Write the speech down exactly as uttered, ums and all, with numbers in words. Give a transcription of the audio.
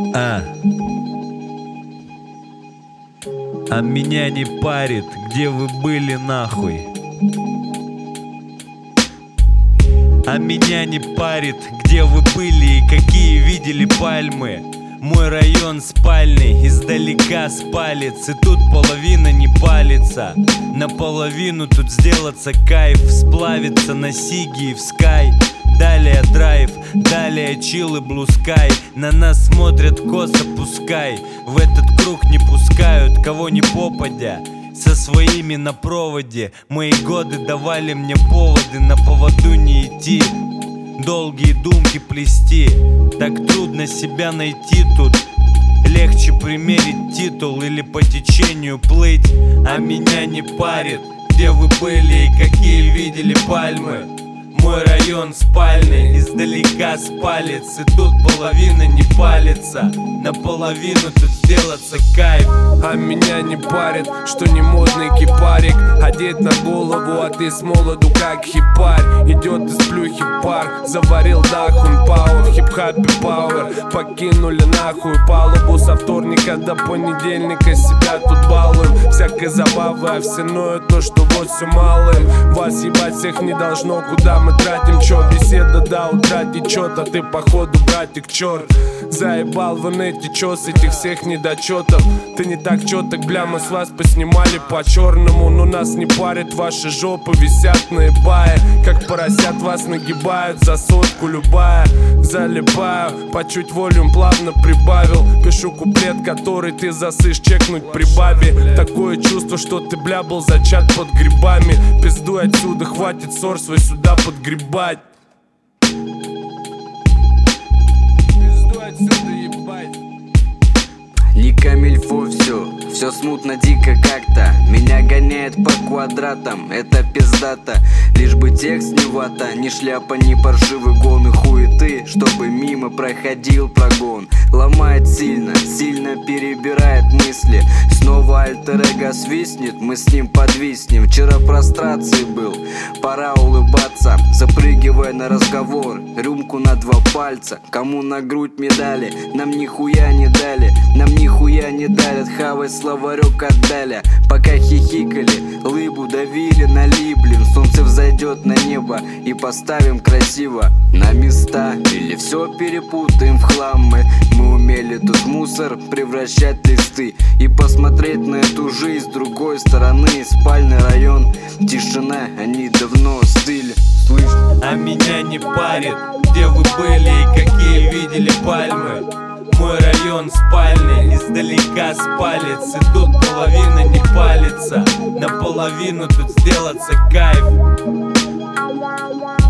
А. А меня не парит, где вы были нахуй. А меня не парит, где вы были и какие видели пальмы. Мой район спальный, издалека спалец, и тут половина не палится. Наполовину тут сделаться кайф, сплавиться на сиги и в скай. Далее драйв, далее чил и блу скай. На нас смотрят косо, пускай в этот круг не пускают, кого не попадя. Со своими на проводе мои годы давали мне поводы на поводу не идти, долгие думки плести. Так трудно себя найти тут. Легче примерить титул или по течению плыть. А меня не парит, где вы были и какие видели пальмы. Мой район спальный, издалека спалец, и тут половина не палится. Наполовину тут сделаться кайф. А меня не парит, что не модный кипарик, одет на голову, а ты с молоду как хипарь. Идет из плюхи пар, заварил дахун пауэр, хип-хаппи пауэр. Покинули нахуй палубу, со вторника до понедельника себя тут балуем. Всякой забавы, а все ноют то, что вот все малым. Вас ебать всех не должно, куда мы тратим, чё? Беседа до утра течет, а ты походу братик черт. Заебал в инете, чё с этих всех недочетов? Ты не так чёток, бля, мы с вас поснимали по-черному. Но нас не парит, ваши жопы висят наебая. Как поросят вас нагибают, за сотку любая. Залипаю, по чуть волюм плавно прибавил. Пишу куплет, который ты засышь чекнуть при бабе. Такое чувство, что ты, бля, был зачат под грибами. Пиздуй отсюда, хватит ссор свой сюда подгребать. Пиздуй отсюда, ебать. Не камильфо все, все смутно, дико как-то. Меня гоняет по квадратам, это пиздато. Лишь бы текст не вата, ни шляпа, ни паршивый гон и хуеты, чтобы мимо проходил прогон. Ломает сильно, сильно перебирает мысли. Снова альтер-эго свистнет, мы с ним подвиснем. Вчера в прострации был, пора улыбаться. Запрыгивая на разговор, рюмку на два пальца. Кому на грудь медали, нам нихуя не дали. Нам нихуя не дарят, хавай словарек отдали. Пока хихикали, лыбу давили, налип, блин. Солнце взойдет на небо и поставим красиво на места. Или все перепутаем в хлам мы. Мы умели тут мусор превращать листы и посмотреть на эту жизнь с другой стороны. Спальный район, тишина, они давно остыли. Слышь? А меня не парит, где вы были и какие видели пальмы. Мой район спальный, издалека спалец, и тут половина не палится. Наполовину тут сделаться кайф.